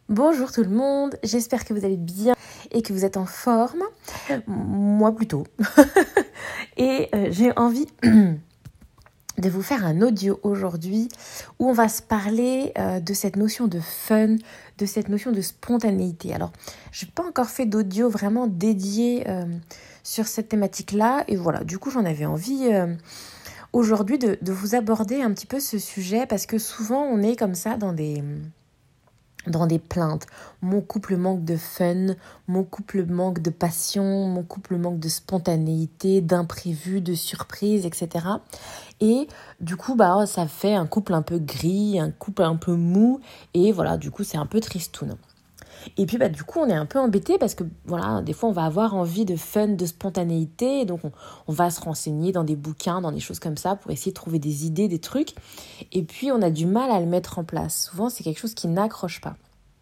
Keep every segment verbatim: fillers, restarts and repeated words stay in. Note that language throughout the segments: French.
Bonjour tout le monde, j'espère que vous allez bien et que vous êtes en forme. Moi plutôt. Et euh, j'ai envie de vous faire un audio aujourd'hui où on va se parler euh, de cette notion de fun, de cette notion de spontanéité. Alors, je n'ai pas encore fait d'audio vraiment dédié euh, sur cette thématique-là. Et voilà, du coup, j'en avais envie euh, aujourd'hui de, de vous aborder un petit peu ce sujet parce que souvent, on est comme ça dans des... dans des plaintes. Mon couple manque de fun, mon couple manque de passion, mon couple manque de spontanéité, d'imprévu, de surprise, et cetera. Et du coup, bah, ça fait un couple un peu gris, un couple un peu mou, et voilà, du coup, c'est un peu tristoun. Et puis, bah, du coup, on est un peu embêté parce que, voilà, des fois, on va avoir envie de fun, de spontanéité, et donc on, on va se renseigner dans des bouquins, dans des choses comme ça, pour essayer de trouver des idées, des trucs, et puis on a du mal à le mettre en place. Souvent, c'est quelque chose qui n'accroche pas.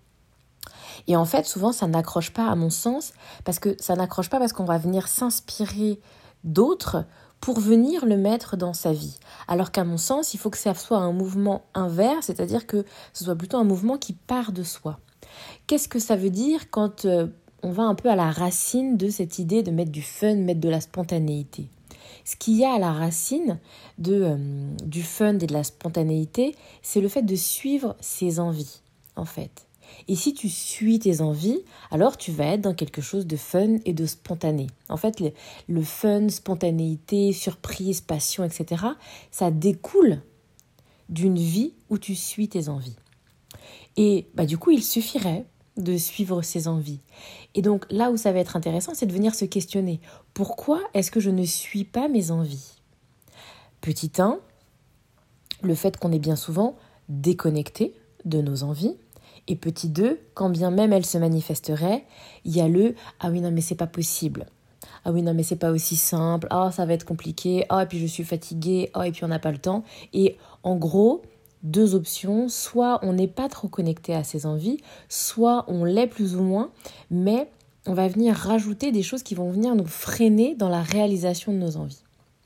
Et en fait, souvent, ça n'accroche pas à mon sens, parce que ça n'accroche pas parce qu'on va venir s'inspirer d'autres pour venir le mettre dans sa vie. Alors qu'à mon sens, il faut que ça soit un mouvement inverse, c'est-à-dire que ce soit plutôt un mouvement qui part de soi. Qu'est-ce que ça veut dire quand euh, on va un peu à la racine de cette idée de mettre du fun, mettre de la spontanéité ? Ce qu'il y a à la racine de, euh, du fun et de la spontanéité, c'est le fait de suivre ses envies, en fait. Et si tu suis tes envies, alors tu vas être dans quelque chose de fun et de spontané. En fait, le, le fun, spontanéité, surprise, passion, et cetera, ça découle d'une vie où tu suis tes envies. Et bah, du coup, il suffirait de suivre ses envies. Et donc, là où ça va être intéressant, c'est de venir se questionner. Pourquoi est-ce que je ne suis pas mes envies ? Petit un, le fait qu'on est bien souvent déconnecté de nos envies. Et petit deux, quand bien même elles se manifesteraient, il y a le « ah oui, non, mais c'est pas possible ». Ah oui, non, mais c'est pas aussi simple. Ah, ça va être compliqué. Ah, et puis je suis fatiguée. Ah, et puis on n'a pas le temps. Et en gros, deux options. Soit on n'est pas trop connecté à ses envies, soit on l'est plus ou moins, mais on va venir rajouter des choses qui vont venir nous freiner dans la réalisation de nos envies.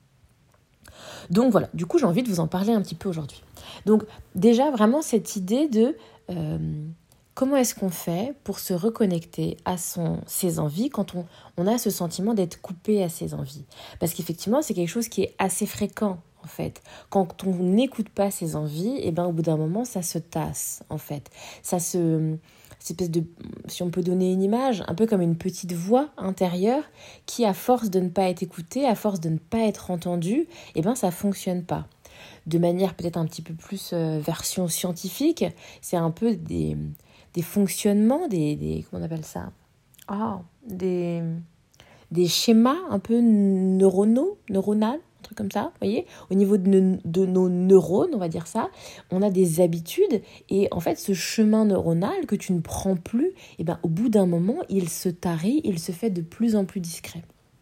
Donc voilà, du coup, j'ai envie de vous en parler un petit peu aujourd'hui. Donc déjà, vraiment, cette idée de... Euh, comment est-ce qu'on fait pour se reconnecter à son, ses envies quand on, on a ce sentiment d'être coupé à ses envies ? Parce qu'effectivement, c'est quelque chose qui est assez fréquent, en fait. Quand on n'écoute pas ses envies, et ben, au bout d'un moment, ça se tasse, en fait. Ça se... Cette espèce de, si on peut donner une image, un peu comme une petite voix intérieure qui, à force de ne pas être écoutée, à force de ne pas être entendue, et ben, ça ne fonctionne pas. De manière peut-être un petit peu plus euh, version scientifique, c'est un peu des... des fonctionnements, des, des comment on appelle ça ah, des, des schémas un peu neuronaux, neuronales, un truc comme ça, vous voyez, au niveau de, de nos neurones, on va dire ça, on a des habitudes et en fait ce chemin neuronal que tu ne prends plus, et ben, au bout d'un moment, il se tarit, il se fait de plus en plus discret.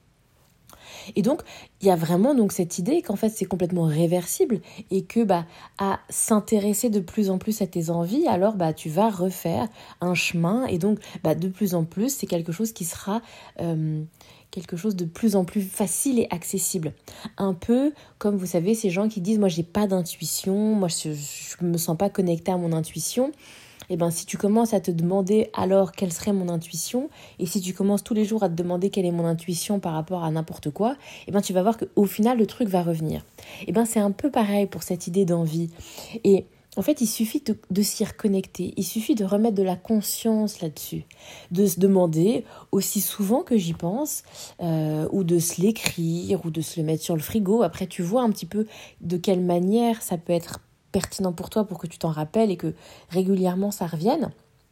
Et donc, il y a vraiment donc cette idée qu'en fait, c'est complètement réversible et que bah, à s'intéresser de plus en plus à tes envies, alors bah, tu vas refaire un chemin et donc bah, de plus en plus, c'est quelque chose qui sera euh, quelque chose de plus en plus facile et accessible. Un peu comme, vous savez, ces gens qui disent « moi, j'ai pas d'intuition, moi, je, je me sens pas connectée à mon intuition ». Eh ben, si tu commences à te demander alors quelle serait mon intuition, et si tu commences tous les jours à te demander quelle est mon intuition par rapport à n'importe quoi, eh ben, tu vas voir qu'au final, le truc va revenir. Eh ben, c'est un peu pareil pour cette idée d'envie. Et en fait, il suffit de, de s'y reconnecter, il suffit de remettre de la conscience là-dessus, de se demander aussi souvent que j'y pense, euh, ou de se l'écrire, ou de se le mettre sur le frigo. Après, tu vois un petit peu de quelle manière ça peut être pertinent pour toi pour que tu t'en rappelles et que régulièrement ça revienne,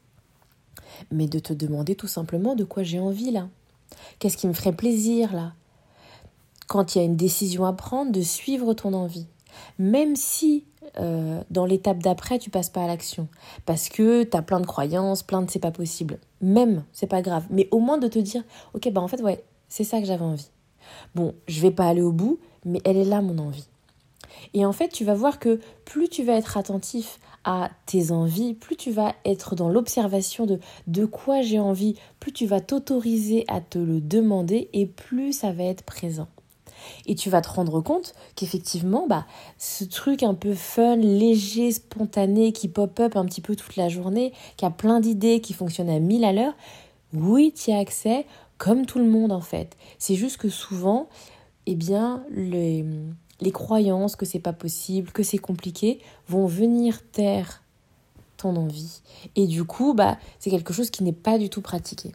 mais de te demander tout simplement de quoi j'ai envie là. Qu'est-ce qui me ferait plaisir là ? Quand il y a une décision à prendre, de suivre ton envie. Même si euh, dans l'étape d'après, tu passes pas à l'action. Parce que tu as plein de croyances, plein de c'est pas possible. Même, c'est pas grave. Mais au moins de te dire, ok, bah en fait, ouais, c'est ça que j'avais envie. Bon, je vais pas aller au bout, mais elle est là mon envie. Et en fait, tu vas voir que plus tu vas être attentif à tes envies, plus tu vas être dans l'observation de de quoi j'ai envie, plus tu vas t'autoriser à te le demander et plus ça va être présent. Et tu vas te rendre compte qu'effectivement, bah, ce truc un peu fun, léger, spontané, qui pop-up un petit peu toute la journée, qui a plein d'idées, qui fonctionne à mille à l'heure, oui, tu y as accès comme tout le monde en fait. C'est juste que souvent, eh bien, les, les croyances que c'est pas possible, que c'est compliqué, vont venir taire ton envie. Et du coup, bah, c'est quelque chose qui n'est pas du tout pratiqué.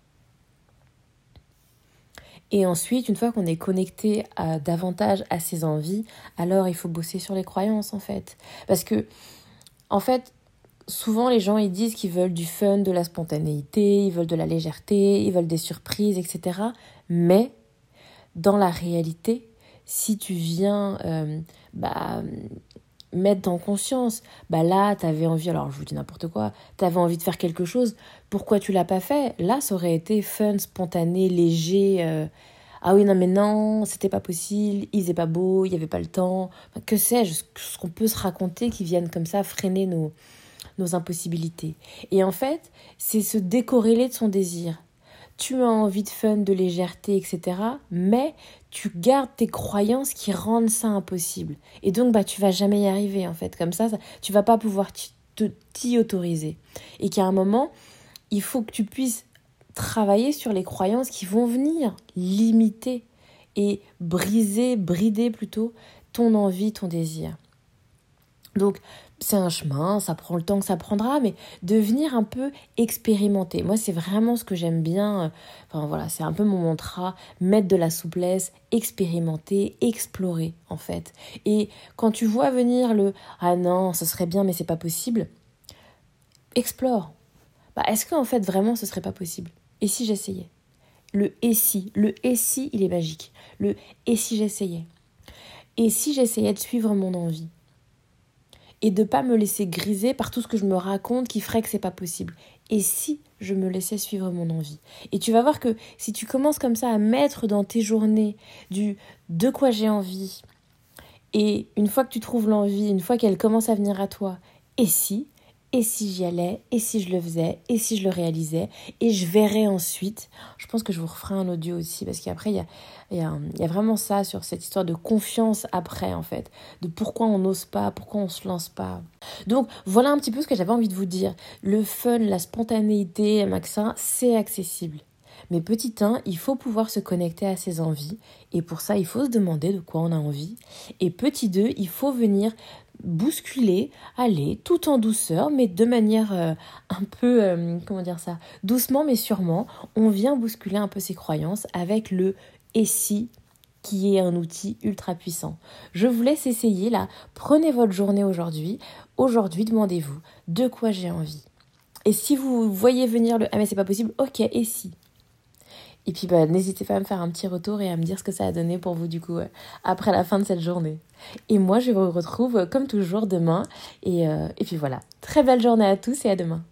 Et ensuite, une fois qu'on est connecté à, davantage à ses envies, alors il faut bosser sur les croyances en fait. Parce que, en fait, souvent les gens ils disent qu'ils veulent du fun, de la spontanéité, ils veulent de la légèreté, ils veulent des surprises, et cetera. Mais dans la réalité, si tu viens euh, bah, mettre en conscience, bah là, tu avais envie, alors je vous dis n'importe quoi, tu avais envie de faire quelque chose, pourquoi tu l'as pas fait? Là, ça aurait été fun, spontané, léger. Euh, ah oui, non, mais non, c'était pas possible, il faisait pas beau, il y avait pas le temps. Enfin, que sais-je, ce qu'on peut se raconter qui viennent comme ça freiner nos, nos impossibilités. Et en fait, c'est se décorréler de son désir. Tu as envie de fun, de légèreté, et cetera. Mais tu gardes tes croyances qui rendent ça impossible. Et donc, bah, tu vas jamais y arriver, en fait. Comme ça, ça tu vas pas pouvoir t'y, te, t'y autoriser. Et qu'à un moment, il faut que tu puisses travailler sur les croyances qui vont venir limiter et briser, brider plutôt ton envie, ton désir. Donc, c'est un chemin, ça prend le temps que ça prendra, mais de venir un peu expérimenter. Moi, c'est vraiment ce que j'aime bien. Enfin, voilà, c'est un peu mon mantra, mettre de la souplesse, expérimenter, explorer, en fait. Et quand tu vois venir le « ah non, ce serait bien, mais c'est pas possible », explore. Bah, est-ce qu'en fait, vraiment, ce serait pas possible ? Et si j'essayais ? Le « et si », le « et si », il est magique. Le « et si j'essayais » ? Et si j'essayais de suivre mon envie ? Et de ne pas me laisser griser par tout ce que je me raconte qui ferait que c'est pas possible. Et si je me laissais suivre mon envie ? Et tu vas voir que si tu commences comme ça à mettre dans tes journées du « de quoi j'ai envie », et une fois que tu trouves l'envie, une fois qu'elle commence à venir à toi, et si ? Et si j'y allais ? Et si je le faisais ? Et si je le réalisais ? Et je verrais ensuite. Je pense que je vous referai un audio aussi, parce qu'après, il y a, il y a, il y a vraiment ça sur cette histoire de confiance après, en fait. De pourquoi on n'ose pas, pourquoi on ne se lance pas. Donc, voilà un petit peu ce que j'avais envie de vous dire. Le fun, la spontanéité, Maxin, c'est accessible. Mais petit un, il faut pouvoir se connecter à ses envies. Et pour ça, il faut se demander de quoi on a envie. Et petit deux, il faut venir bousculer, aller tout en douceur, mais de manière euh, un peu, euh, comment dire ça, doucement mais sûrement, on vient bousculer un peu ses croyances avec le « et si » qui est un outil ultra puissant. Je vous laisse essayer là, prenez votre journée aujourd'hui, aujourd'hui demandez-vous de quoi j'ai envie. Et si vous voyez venir le « ah mais c'est pas possible », ok, et si ? Et puis, bah, n'hésitez pas à me faire un petit retour et à me dire ce que ça a donné pour vous, du coup, euh, après la fin de cette journée. Et moi, je vous retrouve, euh, comme toujours, demain. Et, euh, et puis voilà. Très belle journée à tous et à demain.